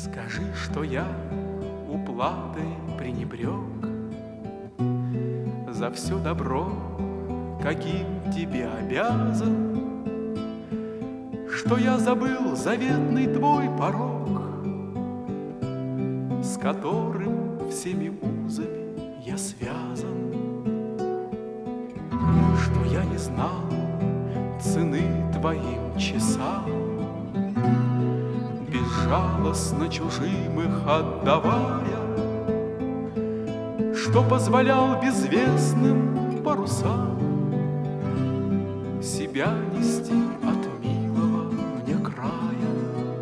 Скажи, что я уплатой пренебрег за все добро, каким тебе обязан, что я забыл заветный твой порог, с которым всеми узами я связан, что я не знал цены твоим часам, безжалостно чужим их отдавая, что позволял безвестным парусам себя нести от милого мне края.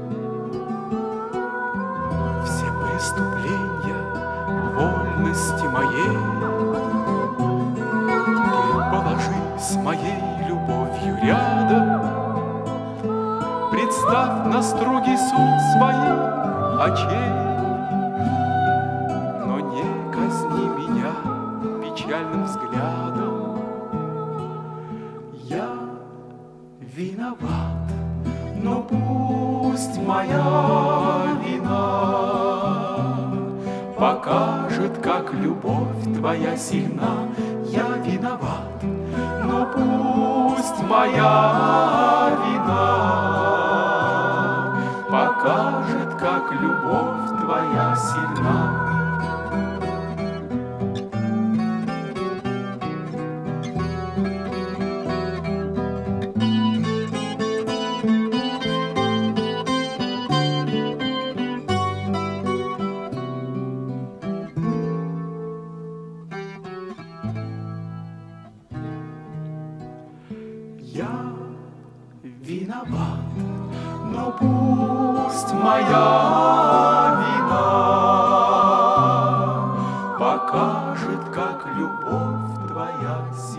Все преступления вольности моей ты положи с моей любовью рядом, представь на строгий суд своих очей, но не казни меня печальным взглядом. Я виноват, но пусть моя вина покажет, как любовь твоя сильна. Я виноват, но пусть моя вина покажет, как любовь твоя сильна. Я виноват, но пусть моя вина покажет, как любовь твоя сильна.